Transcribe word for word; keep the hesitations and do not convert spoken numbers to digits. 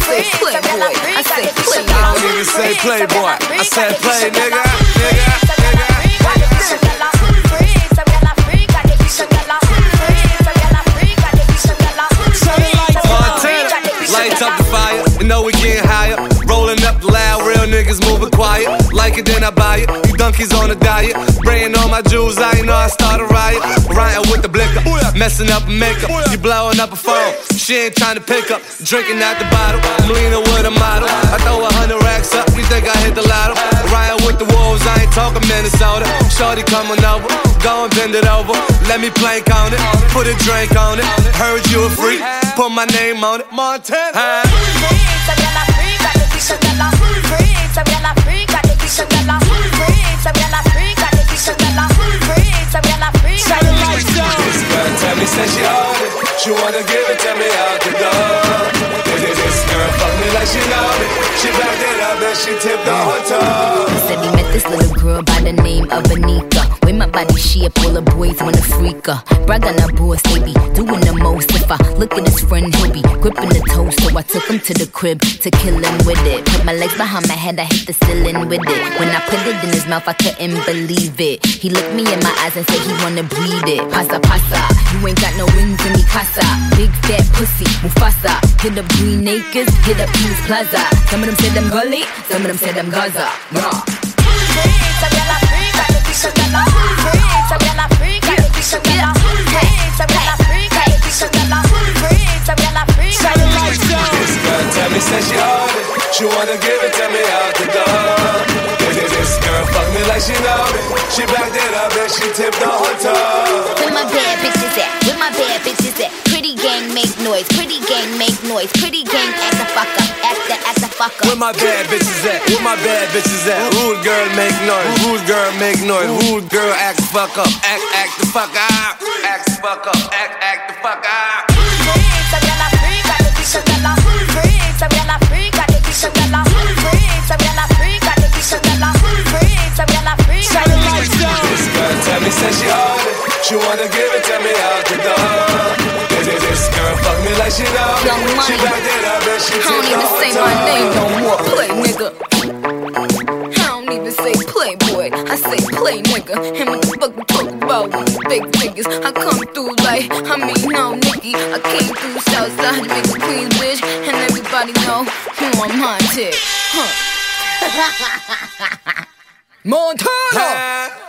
say playboy. I say play. I don't even say playboy. I said play, nigga, nigga, nigga. Montana, lights up the fire. You know we getting higher. Rolling up the loud, real niggas moving quiet. Like it, then I buy it. You donkeys on a diet. Spraying on my jewels, I ain't know I start a riot. Rioting with the blicker, messing up makeup. You blowing up a phone, she ain't trying to pick up. Drinking out the bottle, I'm leaning with a model. I throw a hundred racks up, you think I hit the lotto? Rioting with the wolves, I ain't talking Minnesota. Shorty coming over, go and bend it over. Let me plank on it, put a drink on it. Heard you a freak, put my name on it. Montana. Tell me, say she on it. She wanna give it to me out the door. This girl fuck me like she know me. She backed it up and she tipped the whole toe. He said he met this little girl by the name of Anika. With my body shape, all the boys wanna freak her. Brag on her boss, they be doing the most. If I look at his friend, he'll be gripping the toast. So I took him to the crib to kill him with it. Put my legs behind my head, I hit the ceiling with it. When I put it in his mouth, I couldn't believe it. He looked me in my eyes and said he wanna breathe it. Pasa, pasa, you ain't got no wings in me casa. Big fat pussy, Mufasa. Hit up Green Acres, hit up Peace Plaza. Some of them said I'm gully, some of them said I'm Gaza. Nah. Tell me, say she on it. She wanna give it to me out the door. This girl fuck me like she know me. She backed it up and she tipped the whole toe. Where my bad bitches at? Where my bad bitches at? Pretty gang make noise. Pretty gang make noise. Pretty gang act the fuck up. Act the act the fuck up. Where my bad bitches at? Where my bad bitches at? Rude girl make noise. Rude girl make noise. Rude girl act the fuck up. Act act the fuck up. Act the fuck up. Act act the fuck up. Tell me, say she on it. She wanna give it to me out the door. This girl fuck me like she know me. Young Money. She backed it up and she I don't tipped the even whole say toe. my name no more. Play, nigga. I don't even say playboy. I say play, nigga. And what the fuck we talk about with the big figures? I come through like, I mean, no, Nicky. I came through Southside to make the Queens, bitch. And everybody know who I'm on tick. Huh. Montana!